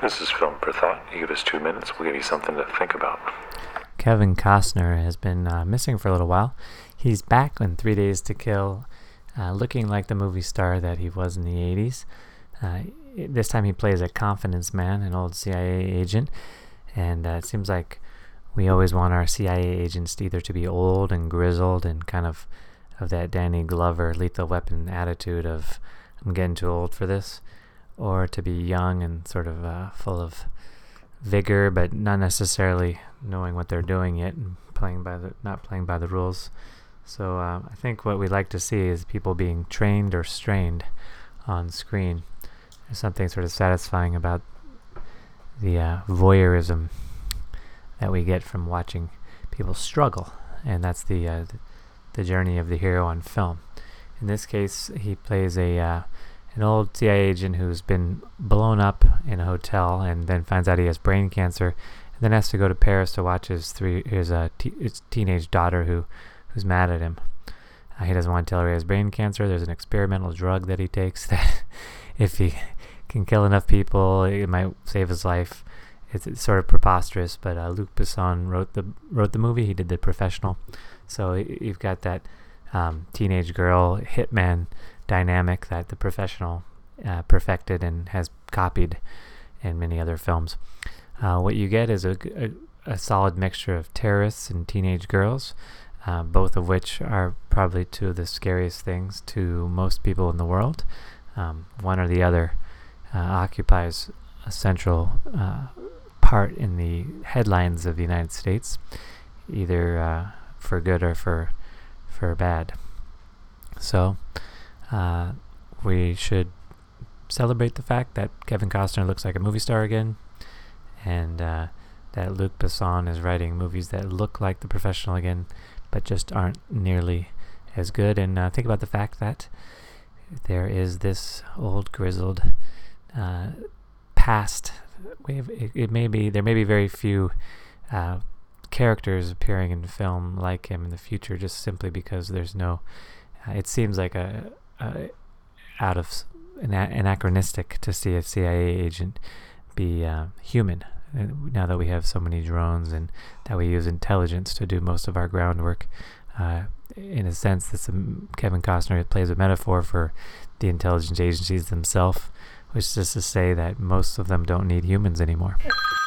This is Film for Thought. You give us 2 minutes, we'll give you something to think about. Kevin Costner has been missing for a little while. He's back in 3 Days to Kill, looking like the movie star that he was in the 80s. This time he plays a confidence man, an old CIA agent, and it seems like we always want our CIA agents either to be old and grizzled and kind of that Danny Glover Lethal Weapon attitude of I'm getting too old for this, or to be young and sort of full of vigor, but not necessarily knowing what they're doing yet and not playing by the rules. So I think what we like to see is people being trained or strained on screen. There's something sort of satisfying about the voyeurism that we get from watching people struggle, and that's the journey of the hero on film. In this case, he plays an old CIA agent who's been blown up in a hotel and then finds out he has brain cancer, and then has to go to Paris to watch his teenage daughter who's mad at him. He doesn't want to tell her he has brain cancer. There's an experimental drug that he takes that if he can kill enough people, it might save his life. It's sort of preposterous, but Luc Besson wrote the movie. He did The Professional. So you've got that teenage girl hitman dynamic that The Professional perfected and has copied in many other films. What you get is a solid mixture of terrorists and teenage girls, both of which are probably two of the scariest things to most people in the world. One or the other occupies a central part in the headlines of the United States, either for good or for bad. So we should celebrate the fact that Kevin Costner looks like a movie star again, and that Luc Besson is writing movies that look like The Professional again, but just aren't nearly as good. And think about the fact that there is this old grizzled past. There may be very few characters appearing in film like him in the future, just simply because there's no. It seems like anachronistic to see a CIA agent be human. Now that we have so many drones and that we use intelligence to do most of our groundwork, in a sense, Kevin Costner plays a metaphor for the intelligence agencies themselves, which is just to say that most of them don't need humans anymore.